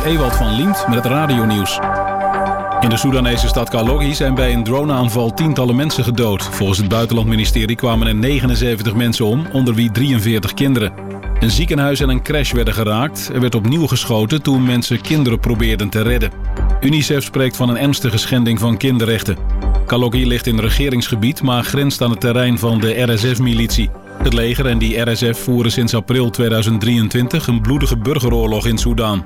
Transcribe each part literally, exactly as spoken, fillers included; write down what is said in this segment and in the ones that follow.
Ewald van Liemt met het radionieuws. In de Soedanese stad Kaloggi zijn bij een droneaanval tientallen mensen gedood. Volgens het buitenlandministerie kwamen er negenenzeventig mensen om, onder wie drieënveertig kinderen. Een ziekenhuis en een crash werden geraakt. Er werd opnieuw geschoten toen mensen kinderen probeerden te redden. UNICEF spreekt van een ernstige schending van kinderrechten. Kaloggi ligt in regeringsgebied, maar grenst aan het terrein van de R S F-militie. Het leger en die R S F voeren sinds april tweeduizend drieëntwintig een bloedige burgeroorlog in Soedan.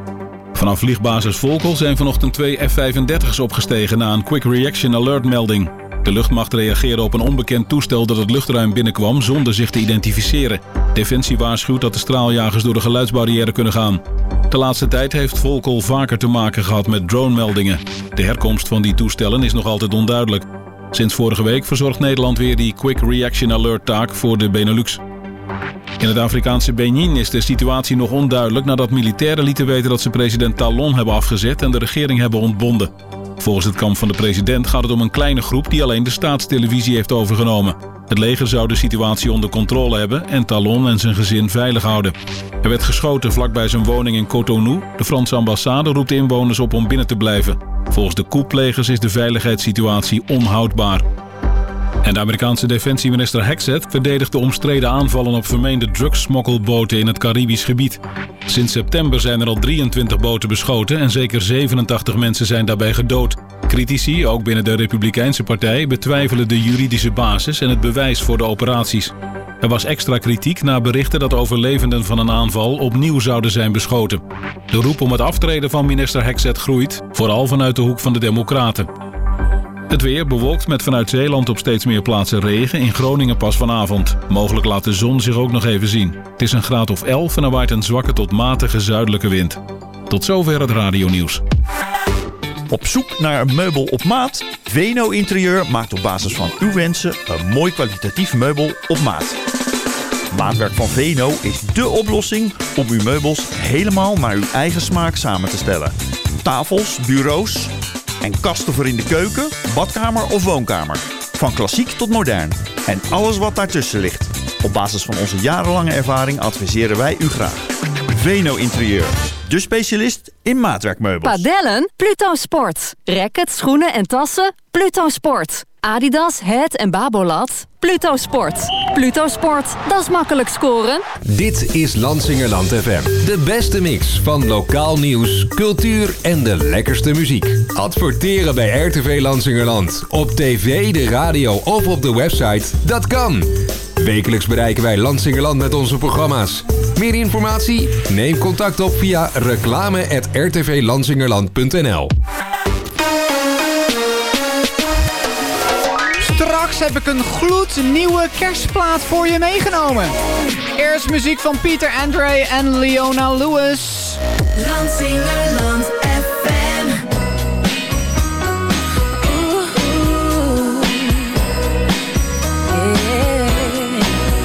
Vanaf vliegbasis Volkel zijn vanochtend twee F vijfendertig's opgestegen na een Quick Reaction Alert melding. De luchtmacht reageerde op een onbekend toestel dat het luchtruim binnenkwam zonder zich te identificeren. Defensie waarschuwt dat de straaljagers door de geluidsbarrière kunnen gaan. De laatste tijd heeft Volkel vaker te maken gehad met dronemeldingen. De herkomst van die toestellen is nog altijd onduidelijk. Sinds vorige week verzorgt Nederland weer die Quick Reaction Alert taak voor de Benelux. In het Afrikaanse Benin is de situatie nog onduidelijk nadat militairen lieten weten dat ze president Talon hebben afgezet en de regering hebben ontbonden. Volgens het kamp van de president gaat het om een kleine groep die alleen de staatstelevisie heeft overgenomen. Het leger zou de situatie onder controle hebben en Talon en zijn gezin veilig houden. Er werd geschoten vlakbij zijn woning in Cotonou. De Franse ambassade roept de inwoners op om binnen te blijven. Volgens de coupplegers is de veiligheidssituatie onhoudbaar. En de Amerikaanse defensieminister Hexet verdedigt de omstreden aanvallen op vermeende drugssmokkelboten in het Caribisch gebied. Sinds september zijn er al drieëntwintig boten beschoten en zeker zevenentachtig mensen zijn daarbij gedood. Critici, ook binnen de Republikeinse partij, betwijfelen de juridische basis en het bewijs voor de operaties. Er was extra kritiek na berichten dat overlevenden van een aanval opnieuw zouden zijn beschoten. De roep om het aftreden van minister Hexet groeit, vooral vanuit de hoek van de Democraten. Het weer bewolkt met vanuit Zeeland op steeds meer plaatsen regen. In Groningen pas vanavond. Mogelijk laat de zon zich ook nog even zien. Het is een graad of elf en er waait een zwakke tot matige zuidelijke wind. Tot zover het radionieuws. Op zoek naar een meubel op maat? Veno Interieur maakt op basis van uw wensen een mooi kwalitatief meubel op maat. Maatwerk van Veno is dé oplossing om uw meubels helemaal naar uw eigen smaak samen te stellen. Tafels, bureaus en kasten voor in de keuken, badkamer of woonkamer. Van klassiek tot modern. En alles wat daartussen ligt. Op basis van onze jarenlange ervaring adviseren wij u graag. Veno Interieur. De specialist in maatwerkmeubels. Padellen? Pluto Sport. Rackets, schoenen en tassen? Pluto Sport. Adidas, Het en Babolat? Pluto Sport. Pluto Sport, dat is makkelijk scoren. Dit is Lansingerland F M. De beste mix van lokaal nieuws, cultuur en de lekkerste muziek. Adverteren bij R T V Lansingerland. Op tv, de radio of op de website. Dat kan. Wekelijks bereiken wij Lansingerland met onze programma's. Meer informatie? Neem contact op via reclame at r t v lansingerland punt n l. Straks heb ik een gloednieuwe kerstplaat voor je meegenomen. Eerst muziek van Pieter Andre en Leona Lewis. Lansingerland F M. Ooh, yeah.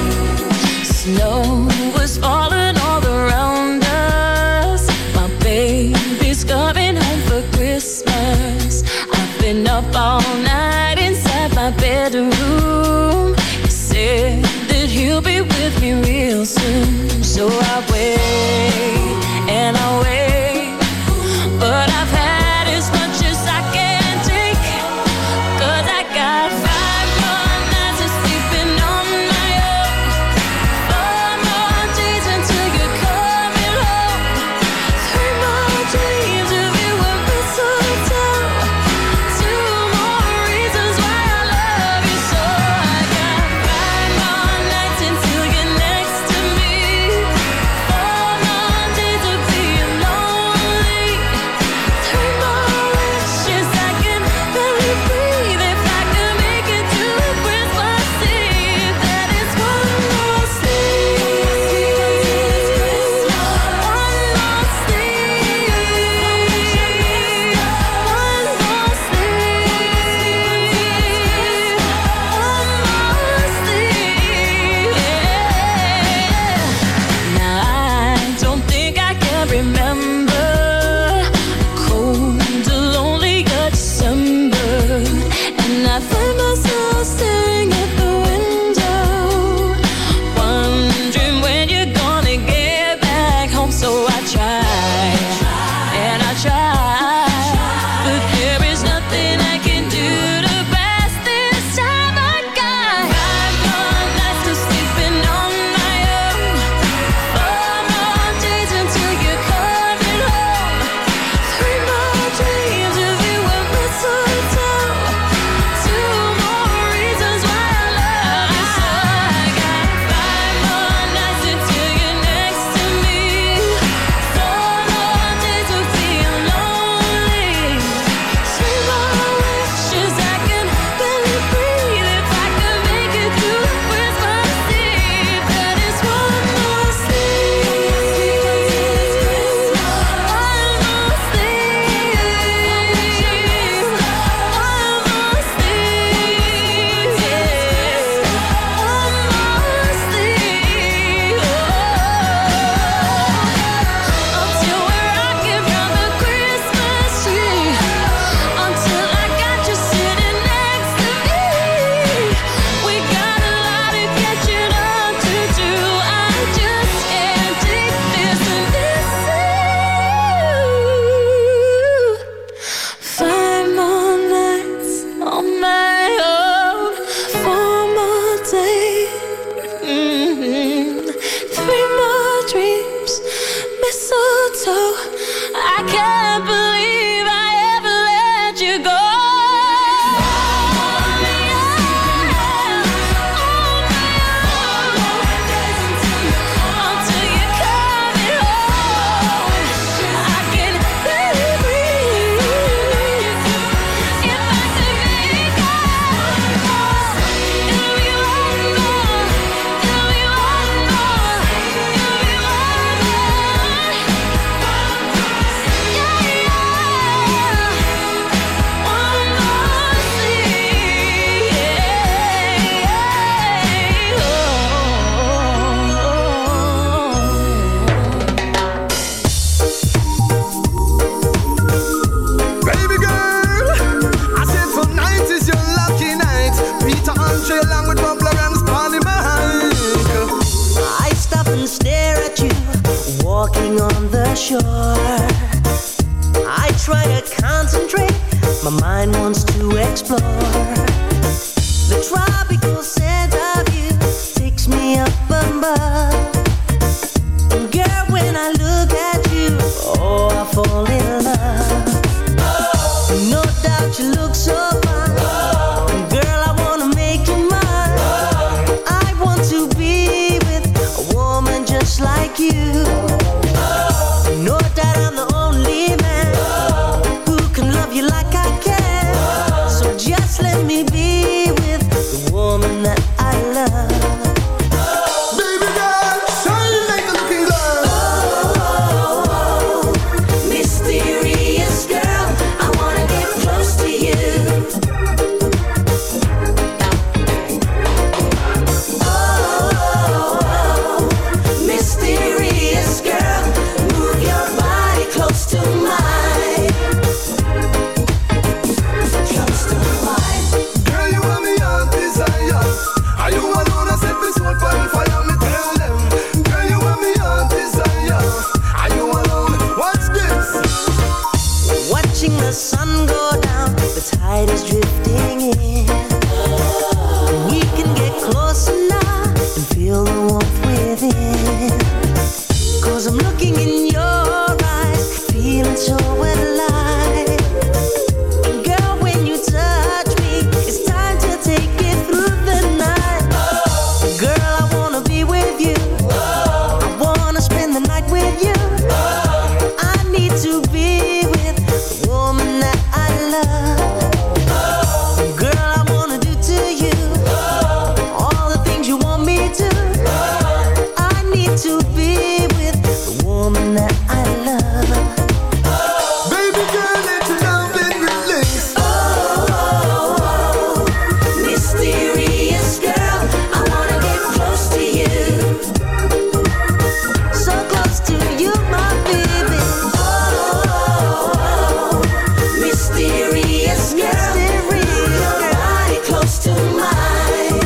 Snow was falling all around us. My baby's coming home for Christmas. I've been up all night inside my bedroom. He said that he'll be with me real soon. So I wait and I wait, but I've had as much as I can take, 'cause I got five more nights of sleeping on my own, four more days until you're coming home, three more dreams of you and mistletoe, two more reasons why I love you so. I got five more nights until you're next to me, four too. I can't believe I ever let you go. On the shore, I try to concentrate. My mind wants to explore. The tropical scent of you takes me up above. And girl, when I look at you, oh, I fall in love. No doubt you look so fine. Girl, I wanna make you mine. I want to be with a woman just like you. Know that I'm the only man who can love you like I can. So just let me be with the woman that I love. Baby girl, shine like a looking glass. Oh, mysterious girl, I wanna get close to you. Oh, mysterious girl, move your body close to mine. Close to mine. Girl, you want me on desire. Are you alone? I set this world on fire. Me tell them. Girl, you want me on desire. Are you alone? What's this? Watching the sun go down, the tide is drifting in. We can get closer now and feel the warmth within. Cause I'm looking in your eyes, feeling so alive. And girl, when you touch me, it's time to take it through the night. Girl, I wanna be with you. I wanna spend the night with you. I need to be with the woman that I love. Girl, I wanna do to you all the things you want me to. I need to be with the woman that I love. Baby girl, let your love and release. Oh, mysterious girl, I wanna get close to you. So close to you, my baby. Oh, mysterious girl, move your body close to mine.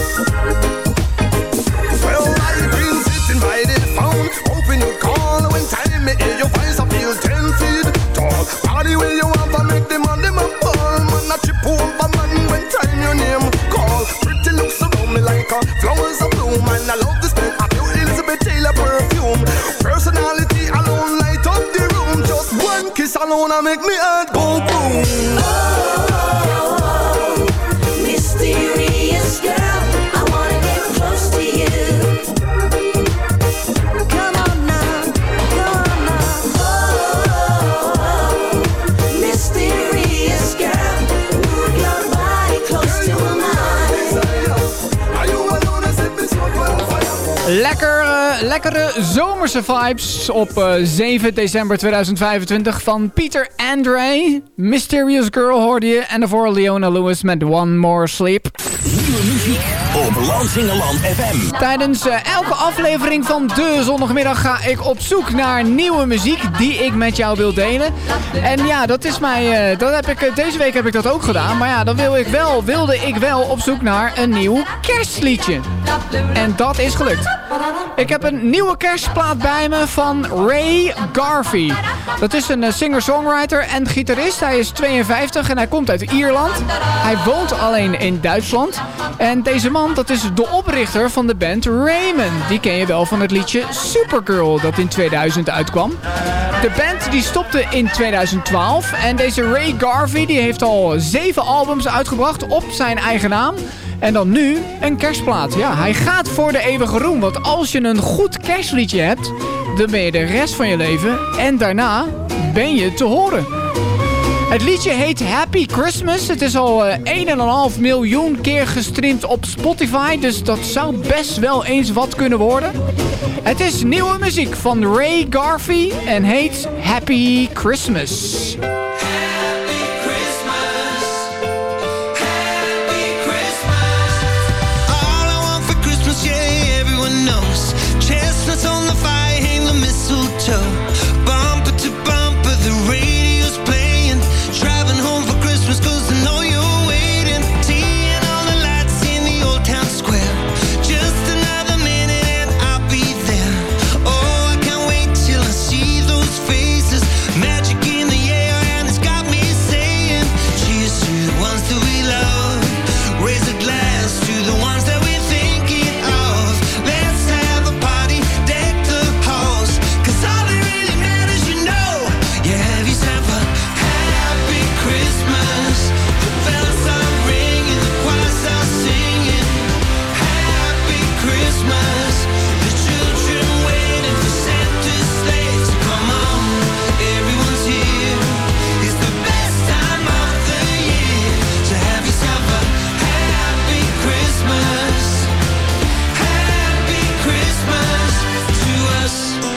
Well, I've been sitting by the phone, hoping you'd call. When time me hear your voice, I feel ten feet tall. Party where you want to make them on them a ball. Man, I trip over man when time your name call. Pretty looks around me like a flowers of bloom. And I love the smell of your Elizabeth Taylor perfume. Personality alone light up the room. Just one kiss alone, I make me heart go boom. Oh, mysterious girl, I wanna get close to you. Come on now, come on now. Oh, mysterious girl, move your body close to mine. Are you alone? I said this one for fire. Lekker, uh, lekkere zomerse vibes op uh, zeven december tweeduizend vijfentwintig van Peter Andre. Mysterious Girl hoorde je. En daarvoor Leona Lewis met One More Sleep. Nieuwe muziek op Lansingerland F M. Tijdens uh, elke aflevering van de zondagmiddag ga ik op zoek naar nieuwe muziek die ik met jou wil delen. En ja, dat is mij, uh, dat heb ik, uh, deze week heb ik dat ook gedaan. Maar ja, dan wil ik wel, wilde ik wel op zoek naar een nieuw kerstliedje. En dat is gelukt. Ik heb een nieuwe kerstplaat bij me van Ray Garvey. Dat is een singer-songwriter en gitarist. Hij is tweeënvijftig en hij komt uit Ierland. Hij woont alleen in Duitsland. En deze man, dat is de oprichter van de band Raymond. Die ken je wel van het liedje Supergirl dat in tweeduizend uitkwam. De band die stopte in tweeduizend twaalf. En deze Ray Garvey die heeft al zeven albums uitgebracht op zijn eigen naam. En dan nu een kerstplaat. Ja, hij gaat voor de eeuwige roem. Want als je een goed kerstliedje hebt, dan ben je de rest van je leven. En daarna ben je te horen. Het liedje heet Happy Christmas. Het is al uh, één komma vijf miljoen keer gestreamd op Spotify. Dus dat zou best wel eens wat kunnen worden. Het is nieuwe muziek van Ray Garvey en heet Happy Christmas. Chestnuts on the fire, hang the mistletoe. Bumper to bumper, the radio's playing. Driving home for Christmas, cause I know you're waiting. Seeing all the lights in the old town square. Just another minute and I'll be there. Oh, I can't wait till I see those faces. Magic in the air and it's got me saying, cheers to the ones that we love. Raise a glass to the ones that we're thinking of. Let's have a party, deck the halls, cause all that really matters, you know, you have yourself a happy Christmas. The bells are ringing, the choirs are singing. Happy Christmas. The children waiting for Santa's sleigh to come on. Everyone's here. It's the best time of the year to have yourself a happy Christmas. Happy Christmas to us.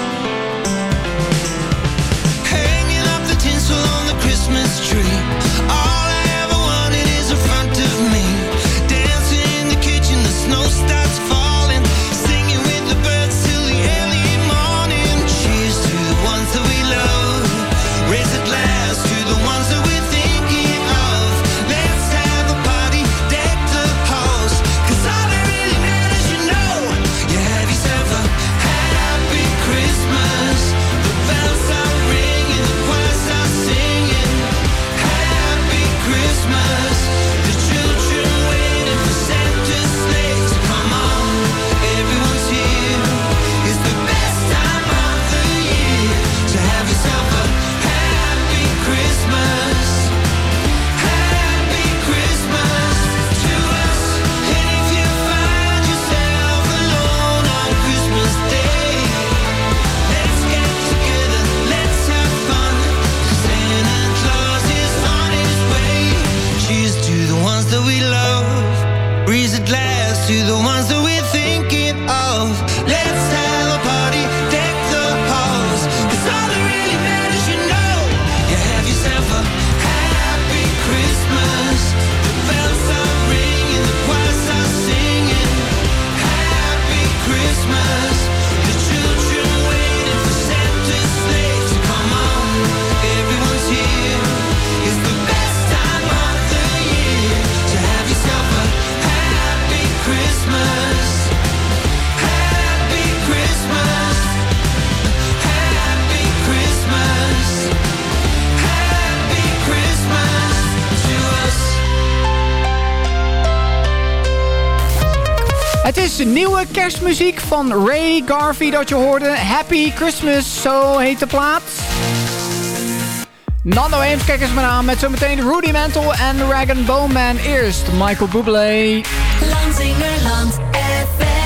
Hanging up the tinsel on the Christmas tree. All I ever wanted is in front of me. Dancing in the kitchen, the snow starts falling. Singing with the birds till the early morning. Cheers to the ones that we love. Raise a glass to the ones that we're thinking of. Let's have a party, deck the halls, cause all that really matters, you know, you have yourself a happy Christmas. The bells are ringing, the choirs are singing. Happy Christmas. The children waiting for Santa's sleigh to come on. Everyone's here. It's the best time of the year to have yourself a happy Christmas. Happy Christmas to us. And if you find yourself alone on Christmas Day, let's get together, let's have fun. Santa Claus is on his way. Cheers to the ones that we love. Raise a glass to the ones that we're thinking of. Let's have a party, deck the halls, cause all that really matters, you know, you have yourself a happy Christmas. The bells are ringing, the choirs are singing. Happy Christmas. The children waiting for Santa's sleigh to come on. Everyone's here. It's the best time of the year to have yourself a happy Christmas. Happy Christmas. Happy Christmas. Happy Christmas to us. Het is nieuwe kerstmuziek van Ray Garvey dat je hoorde. Happy Christmas, zo heet de plaat. Nando Eames, kijk eens maar aan met zometeen Rudimental en Rag and Bone Man. Eerst Michael Bublé. Lansingerland F M.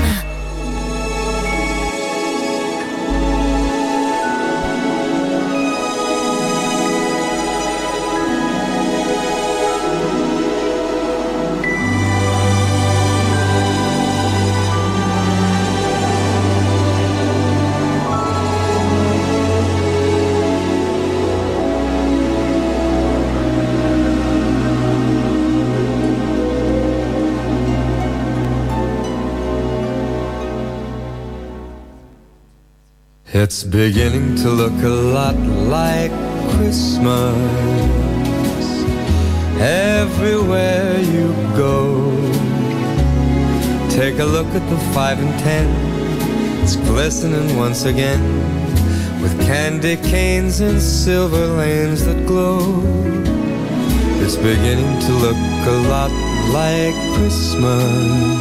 It's beginning to look a lot like Christmas everywhere you go. Take a look at the five and ten, It's glistening once again with candy canes and silver lanes that glow. It's beginning to look a lot like Christmas.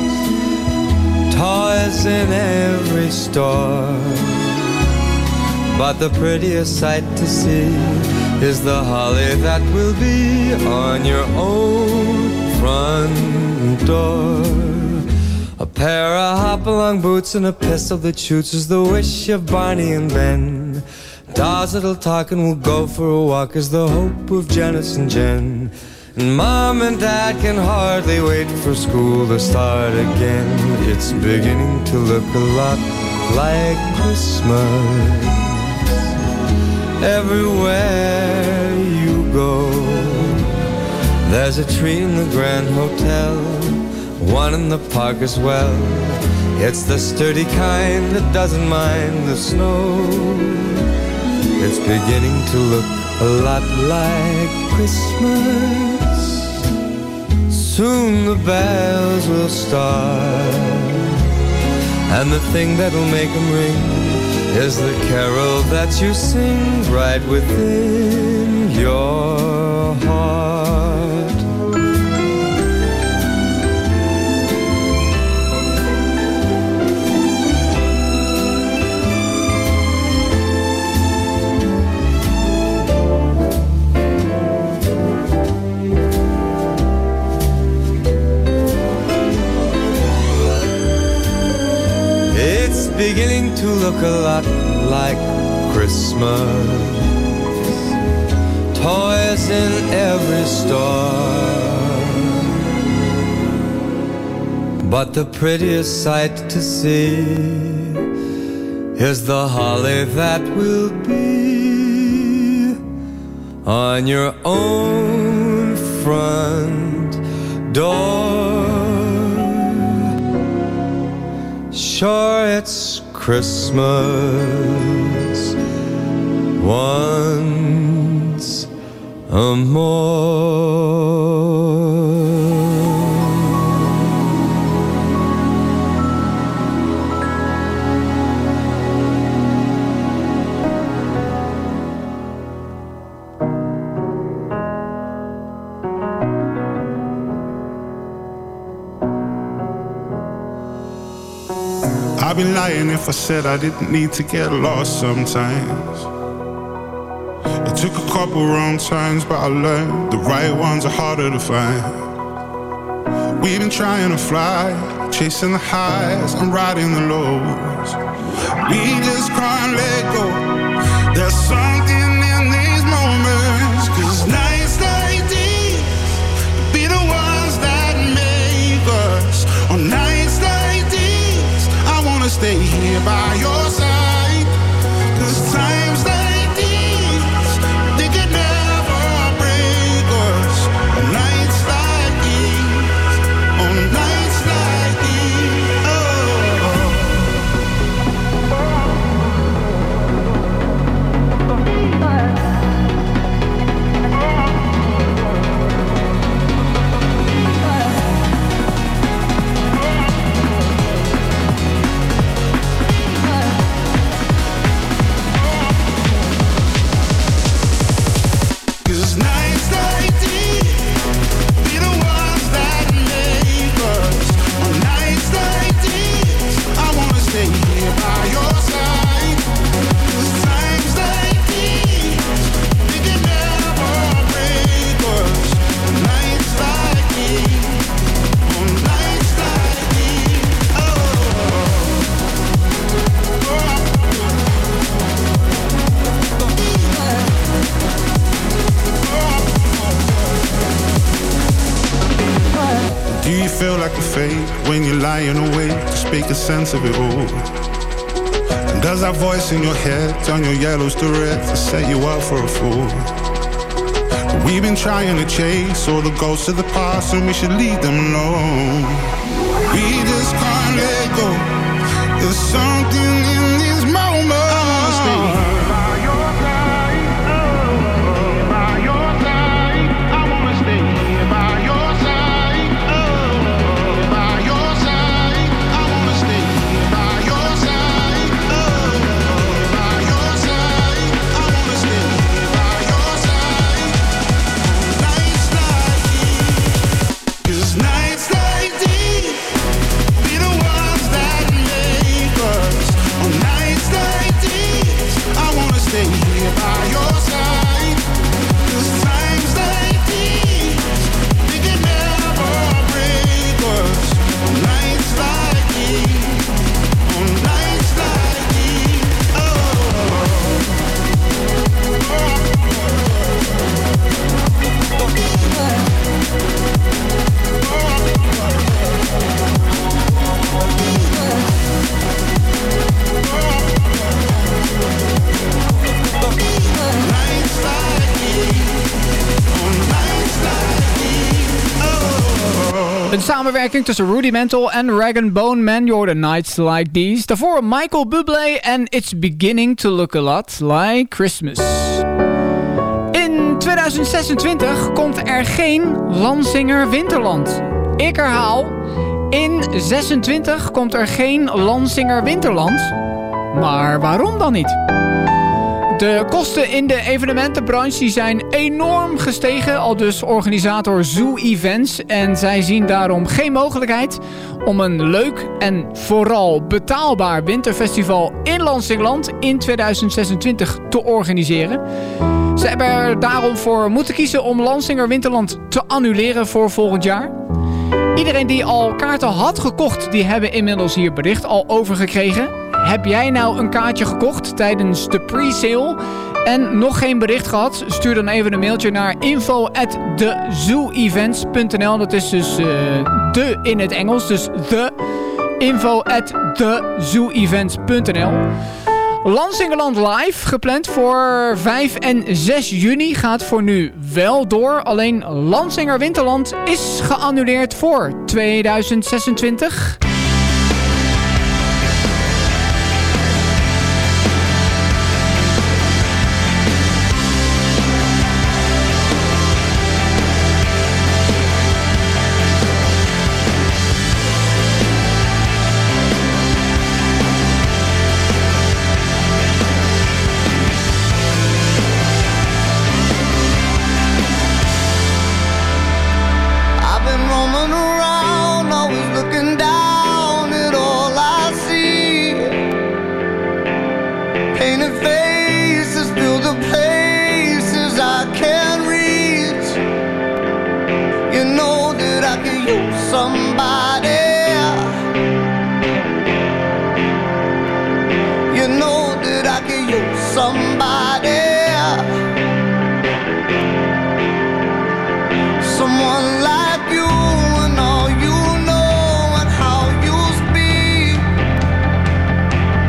Toys in every store, but the prettiest sight to see is the holly that will be on your own front door. A pair of hop-along boots and a pistol that shoots is the wish of Barney and Ben. Dolls that'll talk and will go for a walk is the hope of Janice and Jen. And Mom and Dad can hardly wait for school to start again. It's beginning to look a lot like Christmas. Everywhere you go, there's a tree in the Grand Hotel, one in the park as well. It's the sturdy kind that doesn't mind the snow. It's beginning to look a lot like Christmas. Soon the bells will start, and the thing that'll make them ring is the carol that you sing right within your heart. It's beginning to look a lot like Christmas. Toys in every store, but the prettiest sight to see is the holly that will be on your own front door. Sure, it's Christmas once a more. I'd be lying if I said I didn't need to get lost sometimes. It took a couple wrong turns, but I learned the right ones are harder to find. We've been trying to fly, chasing the highs and riding the lows. We just can't let go. There's something in these moments, 'cause nights like these be the ones that make us. On nights like these, I wanna stay here by your side. 'Cause times like these, they could never break us. On nights like these, on nights like these, oh. Do you feel like a fake when you're lying awake, just make a sense of it all? And does that voice in your head turn your yellows to red to set you up for a fool? But we've been trying to chase all the ghosts of the past, and we should leave them alone. We just can't let go. There's something in these moments. I wanna stay here by your side, oh, by your side. I wanna stay here by your side, oh, by your side. I wanna stay here by your side. Een samenwerking tussen Rudimental en Rag Bone Man, je hoorde Nights Like These. Daarvoor Michael Bublé en It's Beginning to Look a Lot Like Christmas. In tweeduizend zesentwintig komt er geen Lansinger Winterland. Ik herhaal, in zesentwintig komt er geen Lansinger Winterland. Maar waarom dan niet? De kosten in de evenementenbranche zijn enorm gestegen, al dus organisator Zoo Events. En zij zien daarom geen mogelijkheid om een leuk en vooral betaalbaar winterfestival in Lansingland in tweeduizend zesentwintig te organiseren. Ze hebben er daarom voor moeten kiezen om Lansinger Winterland te annuleren voor volgend jaar. Iedereen die al kaarten had gekocht, die hebben inmiddels hier bericht al over gekregen. Heb jij nou een kaartje gekocht tijdens de pre-sale en nog geen bericht gehad? Stuur dan even een mailtje naar info at the zoo events dot n l. Dat is dus uh, de in het Engels, dus the info at the zoo events dot n l. Lansingerland Live, gepland voor vijf en zes juni, gaat voor nu wel door. Alleen Lansinger Winterland is geannuleerd voor tweeduizend zesentwintig.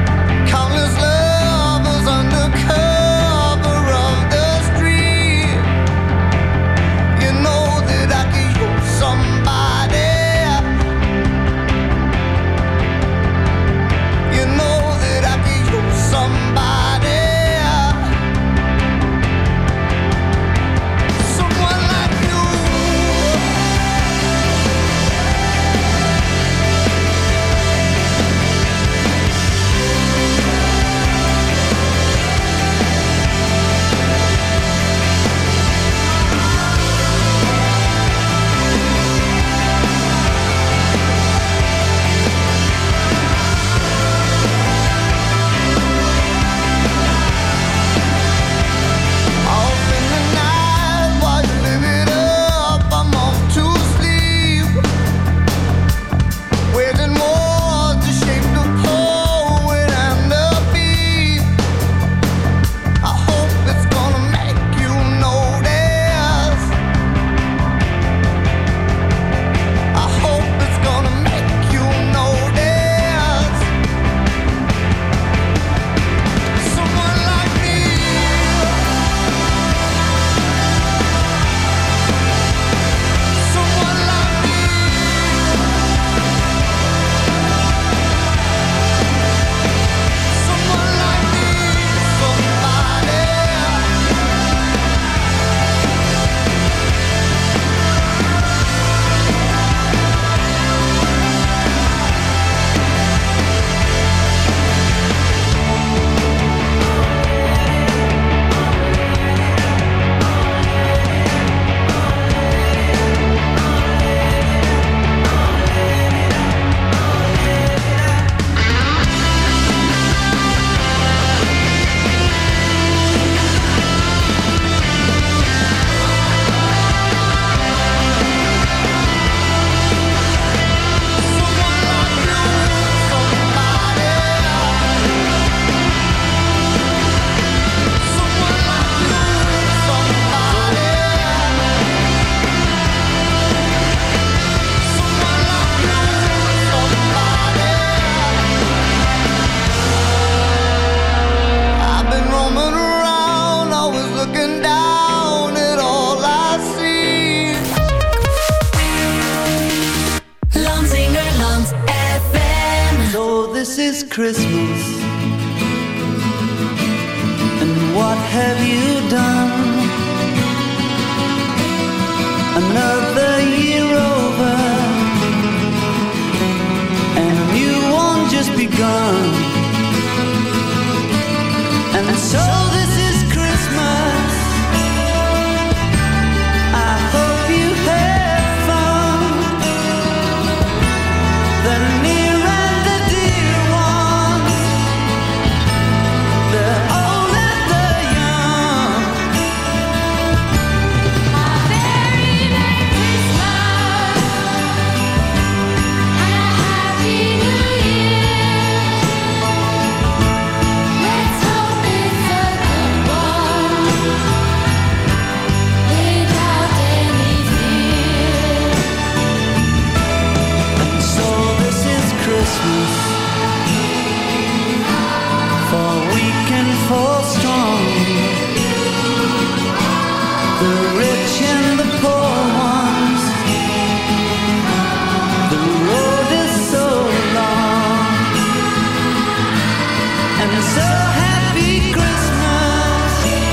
Countless lovers under cover of the street. Christmas, and what have you done? Another year over, and a new one just begun. And so this is Christmas. I hope you have fun. The near and the dear ones, the old and the young. A very Merry Christmas and a Happy New Year. Let's hope it's a good one without any fear. And so this is Christmas, for weak and for strong, the rich and the poor ones. The road is so long, and so happy Christmas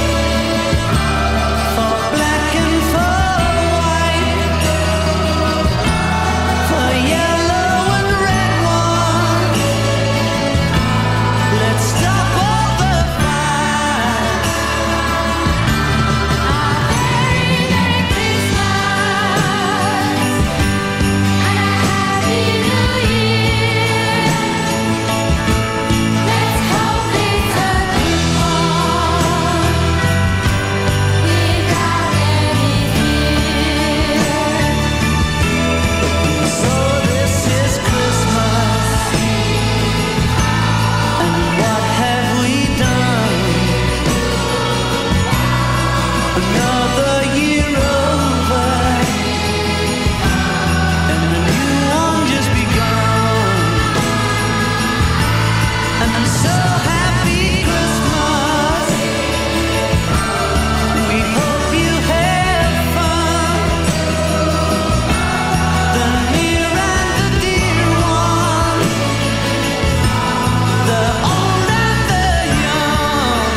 for black and for white, for yellow and red ones. Let's stop all the fight. A very Merry Christmas and a Happy New Year. Let's hope it's a good one without any fear. So this is Christmas, and what have we done? Another year over, and a new one just begun. And so happy Christmas. We hope you have fun. The near and the dear ones, the old and the young.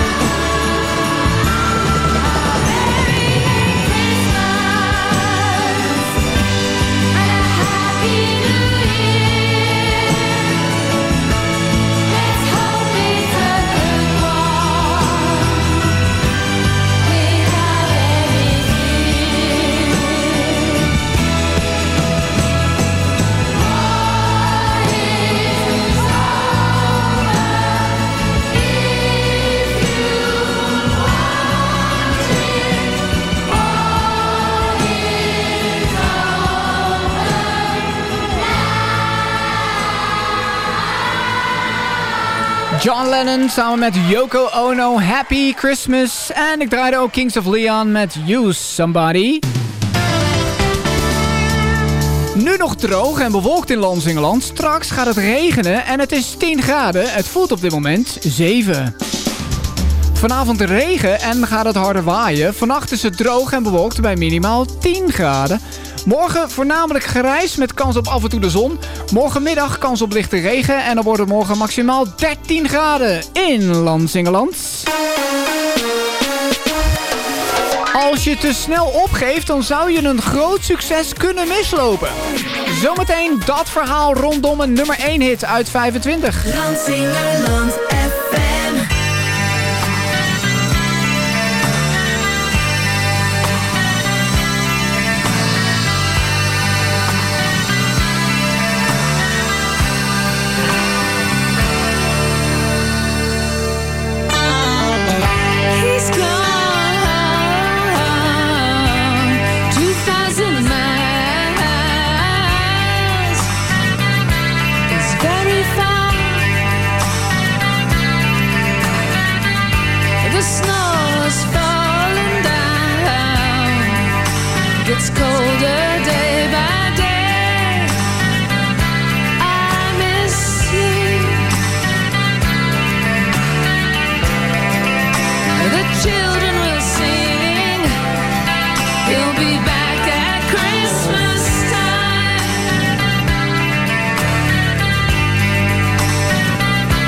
A very Merry Christmas and a Happy New Year. Let's hope it's a good one without any fear. John Lennon samen met Yoko Ono, Happy Christmas. En ik draaide ook Kings of Leon met Use Somebody. Nu nog droog en bewolkt in Lansingerland. Straks gaat het regenen en het is tien graden. Het voelt op dit moment zeven. Vanavond regen en gaat het harder waaien. Vannacht is het droog en bewolkt bij minimaal tien graden. Morgen voornamelijk grijs met kans op af en toe de zon. Morgenmiddag kans op lichte regen en dan wordt het morgen maximaal dertien graden in Lansingerland. Als je te snel opgeeft, dan zou je een groot succes kunnen mislopen. Zometeen dat verhaal rondom een nummer één hit uit vijfentwintig. Lansingerland F M. He's gone two thousand miles. It's very far. The snow is falling down. Gets colder day by day. I miss you. The children will sing. He'll be back at Christmas time.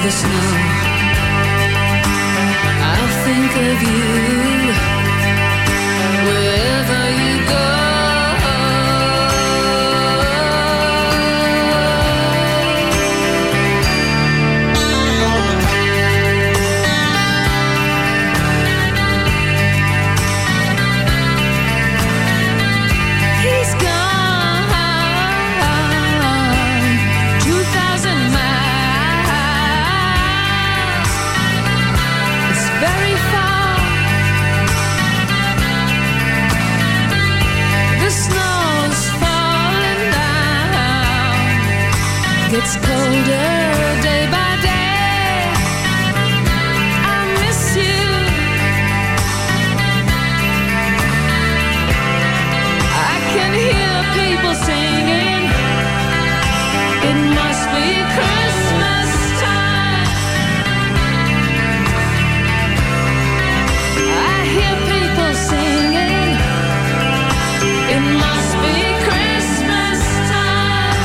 the snow. I'll think of you wherever you go. It's colder day by day. I miss you. I can hear people singing. It must be Christmas time. I hear people singing. It must be Christmas time.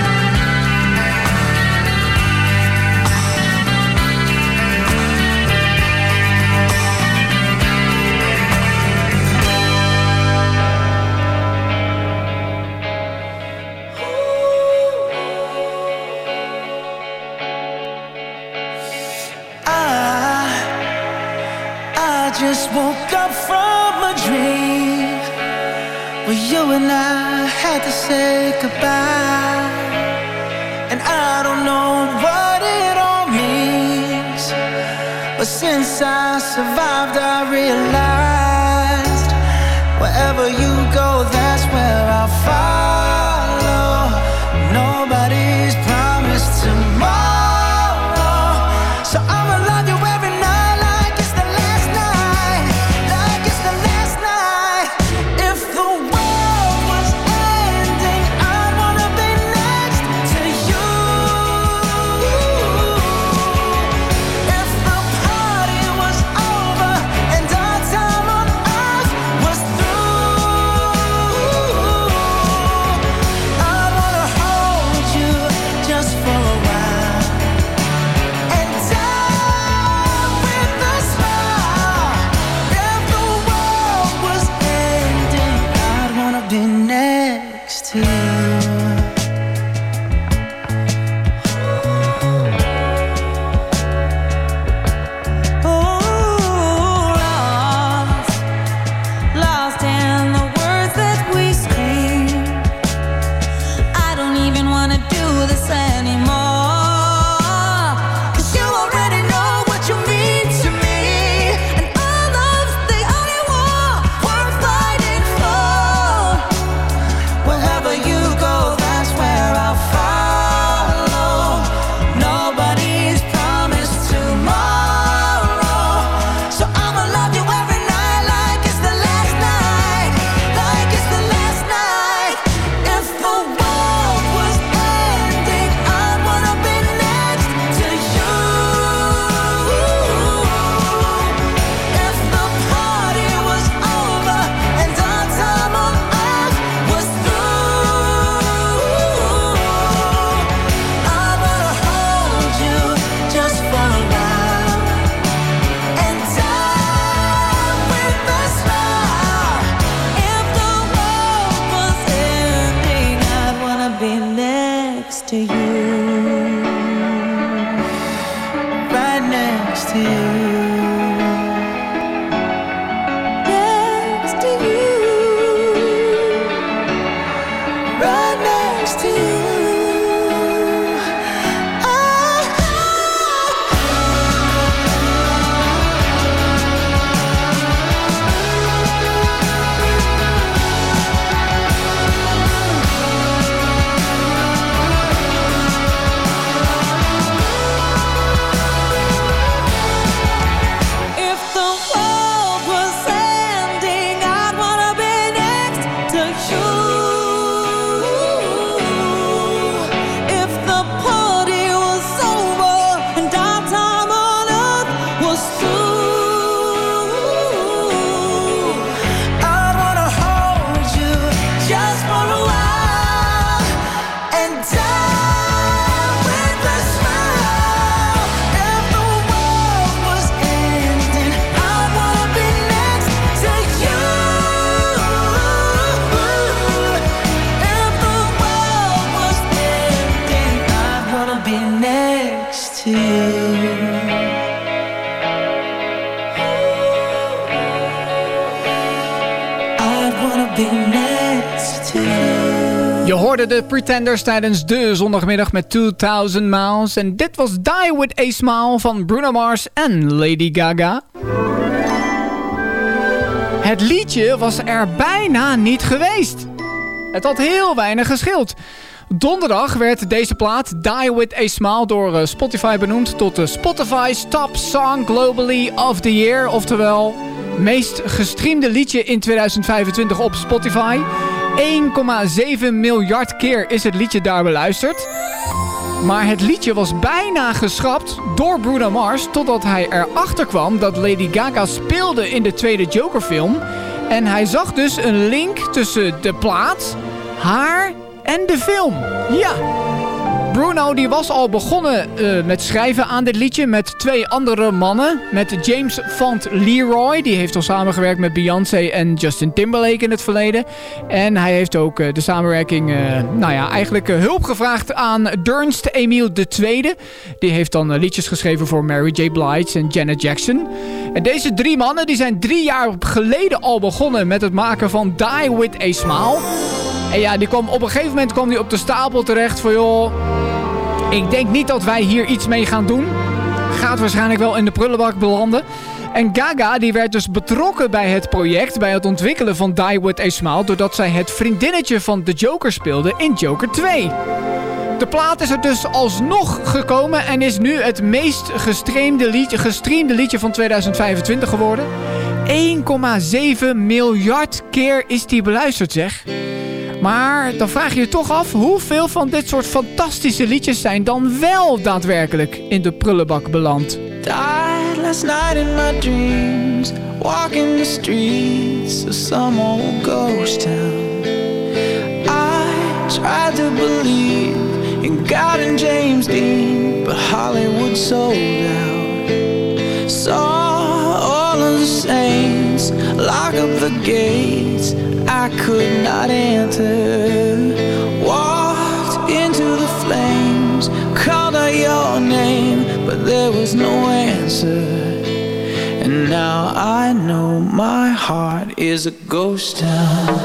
Just woke up from a dream where you and I had to say goodbye. And I don't know what it all means, but since I survived I realized wherever you go, that's where I'll follow. Nobody's promised tomorrow, so I'ma love you every night. to you. I'd wanna be next to you. Je hoorde de Pretenders tijdens de zondagmiddag met tweeduizend Miles. En dit was Die With A Smile van Bruno Mars en Lady Gaga. Het liedje was er bijna niet geweest. Het had heel weinig gescheeld. Donderdag werd deze plaat Die With A Smile door Spotify benoemd tot de Spotify's Top Song Globally of the Year. Oftewel, meest gestreamde liedje in tweeduizend vijfentwintig op Spotify. één komma zeven miljard keer is het liedje daar beluisterd. Maar het liedje was bijna geschrapt door Bruno Mars totdat hij erachter kwam dat Lady Gaga speelde in de tweede Joker-film. En hij zag dus een link tussen de plaat, haar en de film. Ja, Bruno die was al begonnen uh, met schrijven aan dit liedje met twee andere mannen. Met James Font Leroy, die heeft al samengewerkt met Beyoncé en Justin Timberlake in het verleden. En hij heeft ook uh, de samenwerking, uh, nou ja, eigenlijk uh, hulp gevraagd aan Ernst Emile de Tweede. Die heeft dan uh, liedjes geschreven voor Mary J. Blige en Janet Jackson. En deze drie mannen die zijn drie jaar geleden al begonnen met het maken van Die With A Smile. En ja, die kwam, op een gegeven moment kwam hij op de stapel terecht van joh, ik denk niet dat wij hier iets mee gaan doen. Gaat waarschijnlijk wel in de prullenbak belanden. En Gaga die werd dus betrokken bij het project, bij het ontwikkelen van Die With A Smile, doordat zij het vriendinnetje van de Joker speelde in Joker twee. De plaat is er dus alsnog gekomen en is nu het meest gestreamde liedje, gestreamde liedje van tweeduizend vijfentwintig geworden. één komma zeven miljard keer is die beluisterd, zeg. Maar dan vraag je je toch af, hoeveel van dit soort fantastische liedjes zijn dan wel daadwerkelijk in de prullenbak beland? Died last night in my dreams, walking the streets of some old ghost town. I tried to believe in God and James Dean, but Hollywood sold out. Saw all of the saints lock up the gates I could not enter. Walked into the flames, called out your name, but there was no answer. And now I know my heart is a ghost town.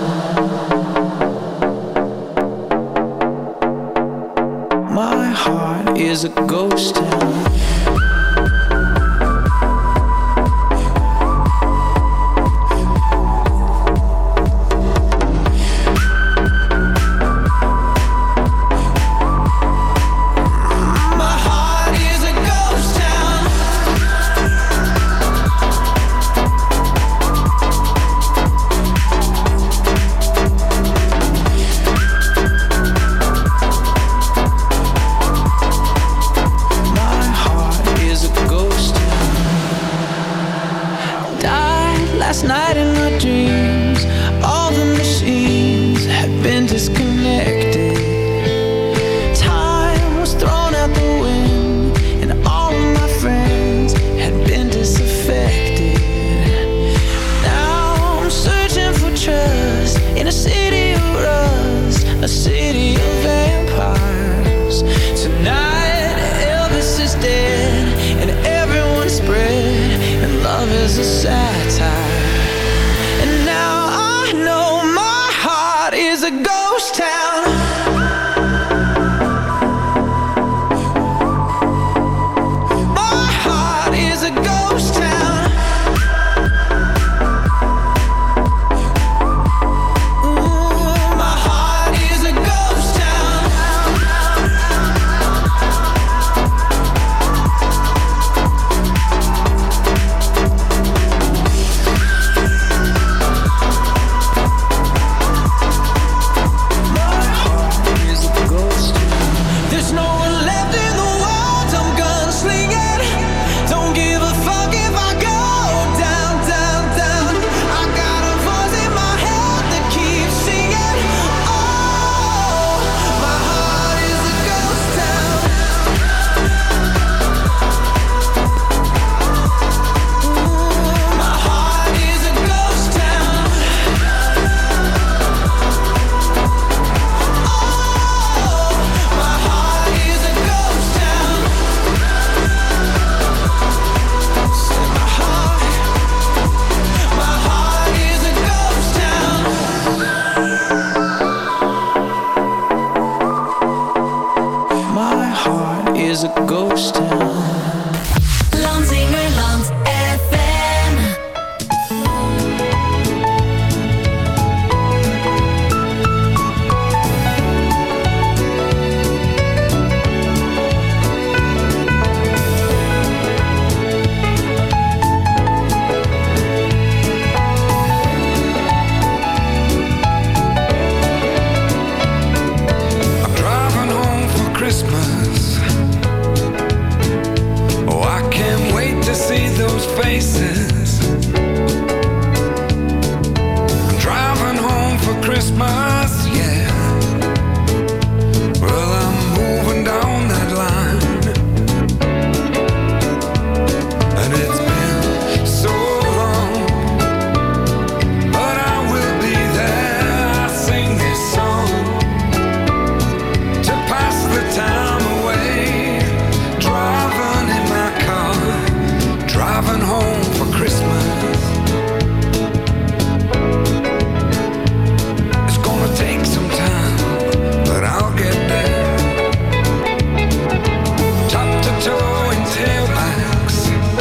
My heart is a ghost town. is a ghost town. Lansingerland F M. Christmas. Oh, I can't wait to see those faces. I'm driving home for Christmas, yeah. Well, I'm moving down that line, and it's been so long, but I will be there. I sing this song to pass the time away, driving in my car, driving home for Christmas. It's gonna take some time, but I'll get there. Top to toe in tailbacks.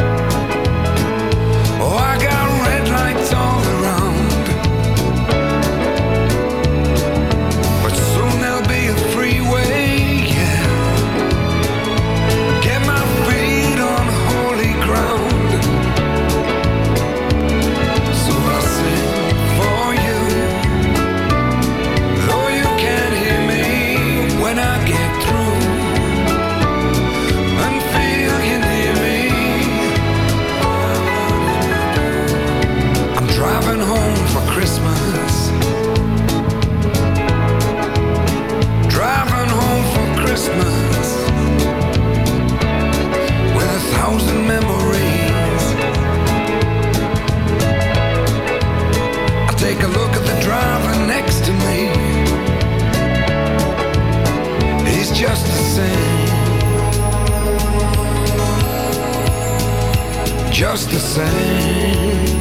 Oh, I got red lights all around, but soon there'll be a freeway. Driving home for Christmas. Driving home for Christmas with a thousand memories. I take a look at the driver next to me. He's just the same. Just the same.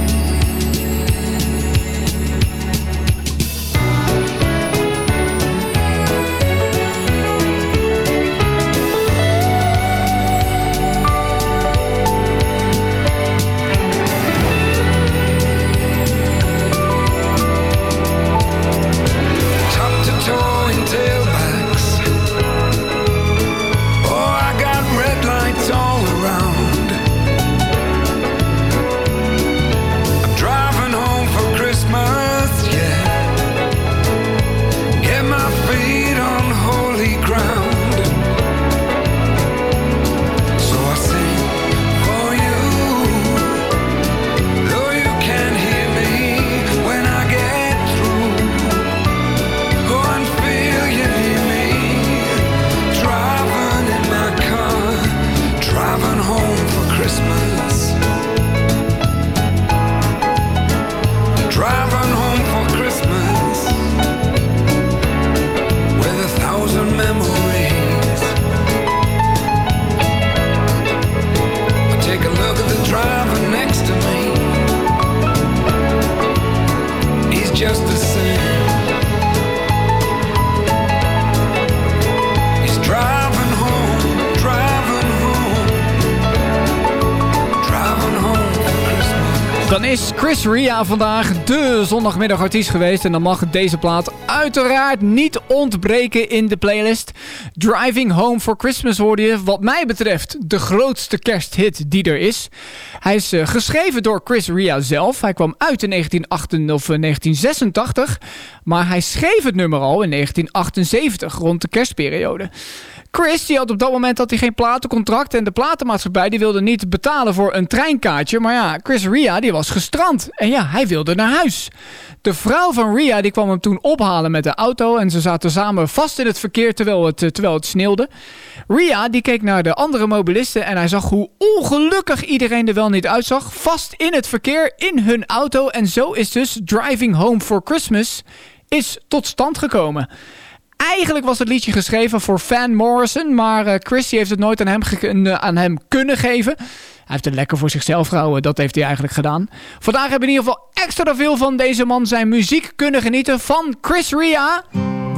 Dan is Chris Ria vandaag de zondagmiddagartiest geweest. En dan mag deze plaat uiteraard niet ontbreken in de playlist. Driving Home for Christmas hoorde je, wat mij betreft, de grootste kersthit die er is. Hij is uh, geschreven door Chris Ria zelf. Hij kwam uit in negentien achtentachtig of negentien zesentachtig. Maar hij schreef het nummer al in negentien achtenzeventig, rond de kerstperiode. Chris die had op dat moment had hij geen platencontract en de platenmaatschappij die wilde niet betalen voor een treinkaartje. Maar ja, Chris Ria die was gestrand en ja, hij wilde naar huis. De vrouw van Ria die kwam hem toen ophalen met de auto en ze zaten samen vast in het verkeer terwijl het, terwijl het sneeuwde. Ria die keek naar de andere mobilisten en hij zag hoe ongelukkig iedereen er wel niet uitzag. Vast in het verkeer in hun auto en zo is dus Driving Home for Christmas is tot stand gekomen. Eigenlijk was het liedje geschreven voor Van Morrison, maar uh, Chris heeft het nooit aan hem, ge- aan hem kunnen geven. Hij heeft het lekker voor zichzelf gehouden, dat heeft hij eigenlijk gedaan. Vandaag hebben we in ieder geval extra veel van deze man zijn muziek kunnen genieten van Chris Ria.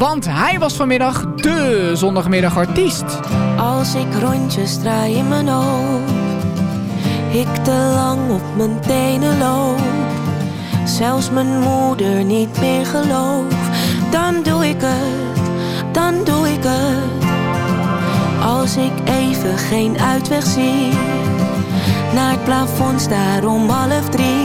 Want hij was vanmiddag de zondagmiddagartiest. Als ik rondjes draai in mijn hoofd, ik te lang op mijn tenen loop, zelfs mijn moeder niet meer geloof, dan doe ik het, dan doe ik het. Als ik even geen uitweg zie, naar het plafond staar om half drie,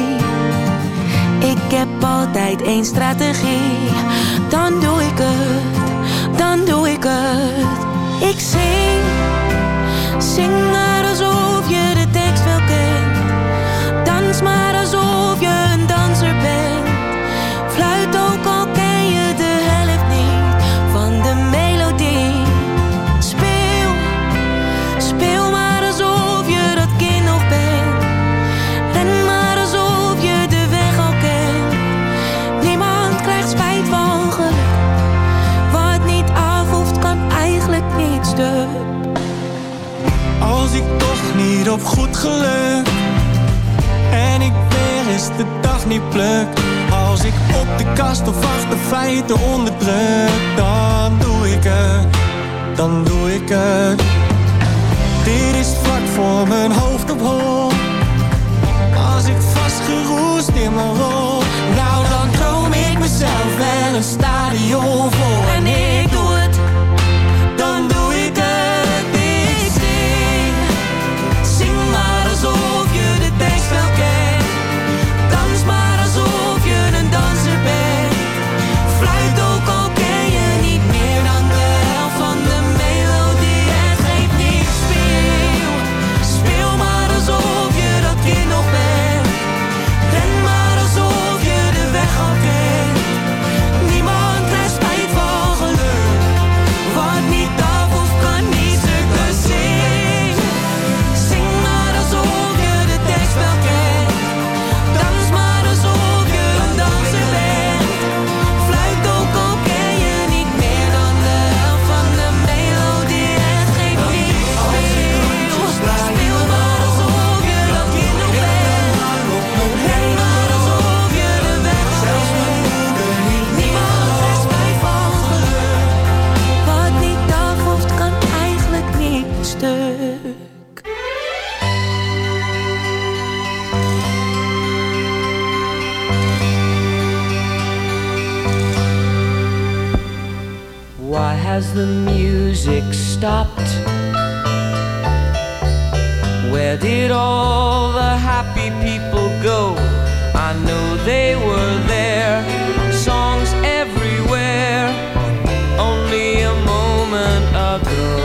ik heb altijd één strategie, dan doe ik het, dan doe ik het. Ik zing, zing maar alsof je de tekst wel kent, dans maar alsof je een danser bent, fluit ook al ken je de helft niet van de melodie. Speel, speel maar alsof je dat kind nog bent, ren maar alsof je de weg al kent. Niemand krijgt spijt van geluk, wat niet af hoeft kan eigenlijk niet stuk. Als ik toch niet op goed geluk en ik weer eens de dag niet pluk, als ik op de kast of achter feiten onderdruk, dan doe ik het, dan doe ik het. Dit is vlak voor mijn hoofd op hol, als ik vastgeroest in mijn rol, nou dan droom ik mezelf wel een stadion vol. En ik doe het, dan doe ik het. Ik zing, zing maar alsof je de tekst wel kent, dans maar alsof je een danser bent, fluit ook al ken je niet meer dan de helft van de melodie. Het geeft niet, speel, speel maar alsof je dat kind nog bent, ren maar alsof je de weg al kent. Niemand krijgt spijt van geluk, wat niet af of kan niet stukken. Zing, zing maar alsof je de tekst wel kent, dans maar alsof je een danser bent, fluit ook al ken je niet meer dan de helft van de melodie. Het geeft niet, speel, speel maar alsof je dat kind nog bent, ren maar alsof je de weg al kent. Niemand krijgt spijt van geluk, wat niet af hoeft kan eigenlijk niet stuk. Why has the music stopped? Where did all the happy people go? I know they were there, songs everywhere, only a moment ago.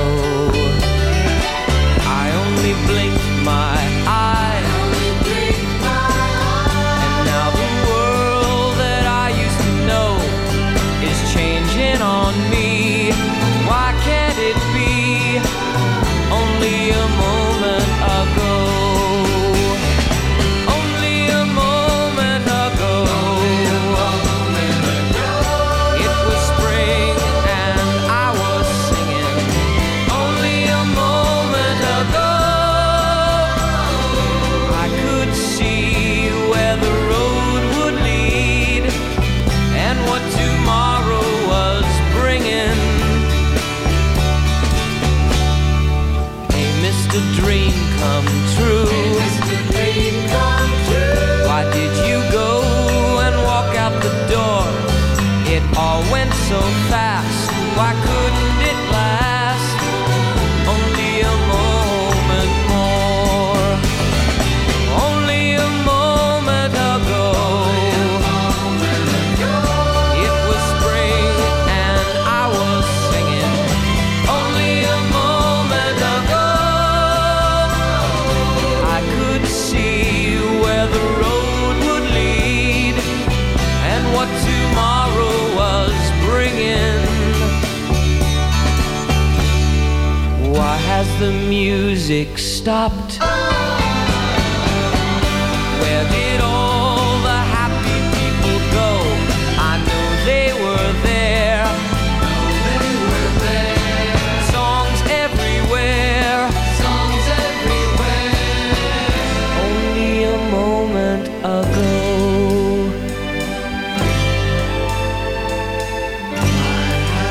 I only blinked my eye, and now the world that I used to know is changing on me. Why can't it be only a moment ago? Only a moment ago. It was spring and I was singing. Only a moment ago. I could see where the road would lead and what tomorrow was bringing. Hey, Mister Dream come true. Hey, Mister Dream come true. Why did you go and walk out the door? It all went so fast. Why couldn't it last only a moment more? Only a moment ago. It was spring and I was singing. Only a moment ago. I could see where the road would lead and what tomorrow was bringing. Why has the music stopped? Where did all the happy people go? I know they were there. They were there. Songs everywhere. Songs everywhere. Only a moment ago.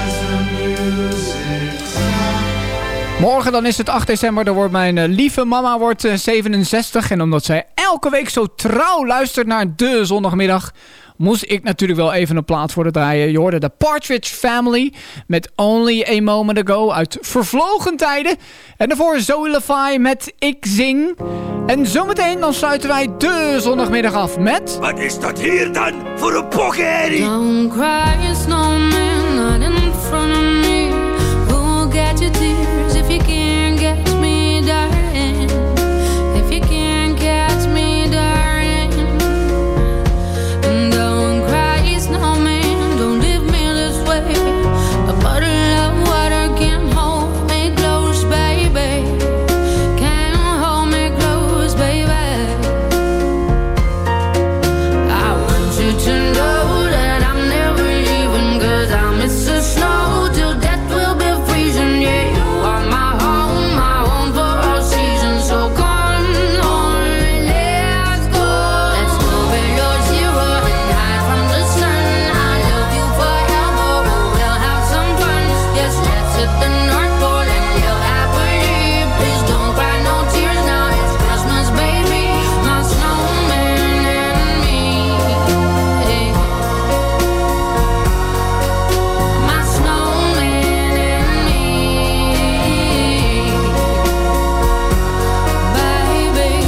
Morgen dan is het acht december, dan wordt mijn uh, lieve mama wordt, uh, zevenenzestig. En omdat zij elke week zo trouw luistert naar de zondagmiddag, moest ik natuurlijk wel even een plaat voor de draaien. Je hoorde de Partridge Family met Only a Moment Ago uit vervlogen tijden. En daarvoor Zoe Lafay met Ik Zing. En zometeen dan sluiten wij de zondagmiddag af met... Wat is dat hier dan voor een pokherrie? Don't cry, snowman, not in front of me. Who'll get your tears if you can't catch me, darling? If you can't catch me, darling. And don't cry, snowman, don't leave me this way. A bottle of water can't hold me close, baby. Can't hold me close, baby. I want you to know that I'm never leaving, 'cause I miss the snow till death will be freezing. Yeah, you are my home, my home for all seasons. So come on, let's go. Let's go below zero and hide from the sun. I love you forever, we'll have some fun. Yes, let's hit the North Pole and live happily. Please don't cry, no tears now. It's Christmas, baby. My snowman and me. Hey. My snowman and me, baby.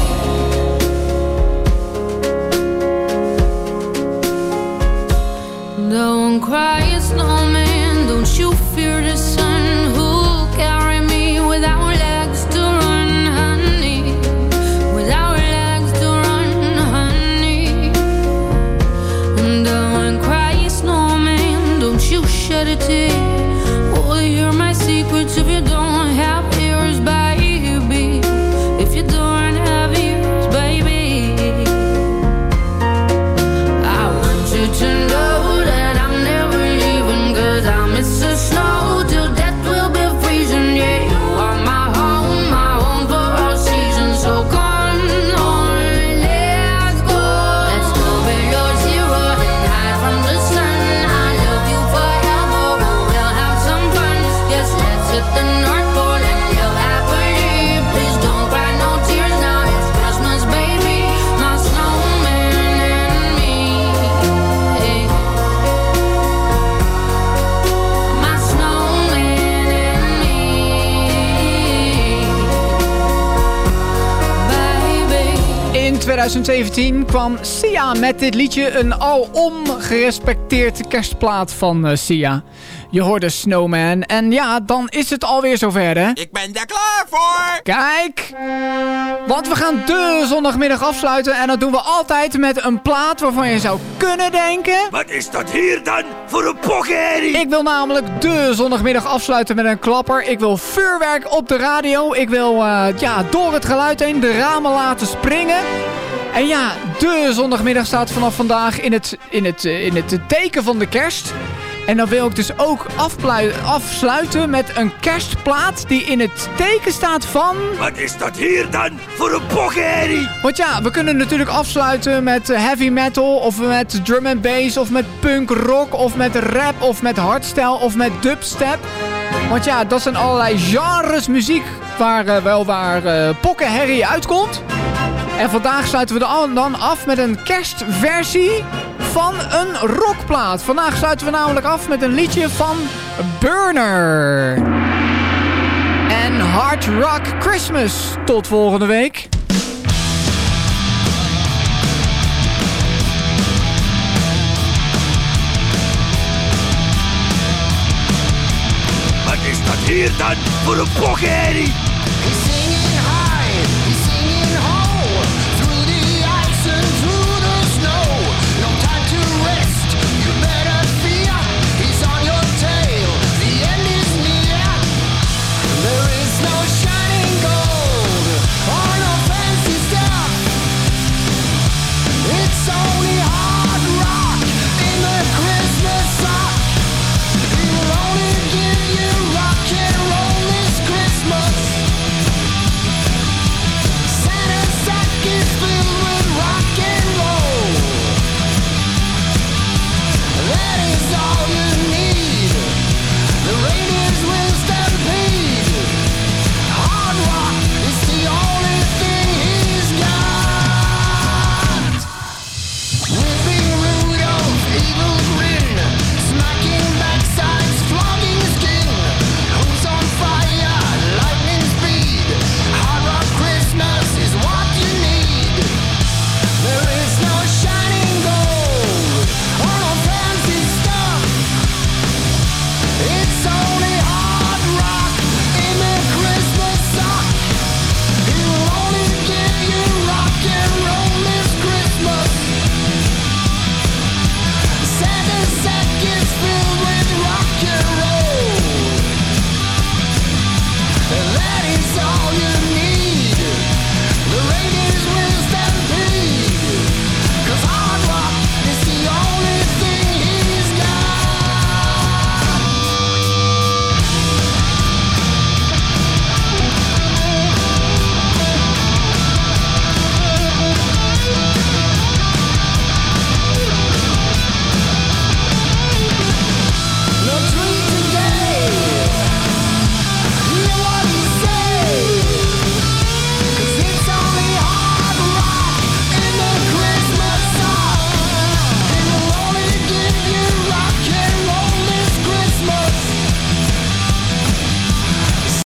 Don't cry, snowman, don't you fear the sun. Who'll carry me without legs to run, honey? Without legs to run, honey. Don't cry, snowman, don't you shed a tear. Oh, hear my secrets if you don't have ears, baby. If you don't have ears, baby. I want you to know that I'm never leaving, 'cause I miss the snow till death will be freezing. Yeah, you are my home, my home for all seasons. So come on, let's go. Let's go below zero and hide from the sun. I love you forever, we'll have some fun. Yes, let's hit the North Pole and live happily. Please don't cry, no tears now. It's Christmas, baby. My snowman and me. Hey. My snowman and me, baby. In twintig zeventien kwam Sia met dit liedje, een alom gerespecteerd kerstplaat van uh, Sia. Je hoorde Snowman en ja, dan is het alweer zover, hè? Ik ben daar klaar voor. Kijk, want we gaan de zondagmiddag afsluiten en dat doen we altijd met een plaat waarvan je zou kunnen denken... Wat is dat hier dan voor een pokherrie? Ik wil namelijk de zondagmiddag afsluiten met een klapper. Ik wil vuurwerk op de radio. Ik wil uh, ja, door het geluid heen de ramen laten springen. En ja, de zondagmiddag staat vanaf vandaag in het, in het, uh, in het teken van de kerst. En dan wil ik dus ook afplui- afsluiten met een kerstplaat die in het teken staat van... Wat is dat hier dan voor een pokherrie? Want ja, we kunnen natuurlijk afsluiten met heavy metal of met drum and bass of met punk rock of met rap of met hardstyle of met dubstep. Want ja, dat zijn allerlei genres muziek waar uh, wel waar uh, pokkenherrie uitkomt. En vandaag sluiten we dan af met een kerstversie van een rockplaat. Vandaag sluiten we namelijk af met een liedje van Burner. En Hard Rock Christmas. Tot volgende week. Wat is dat hier dan voor een pokherrie?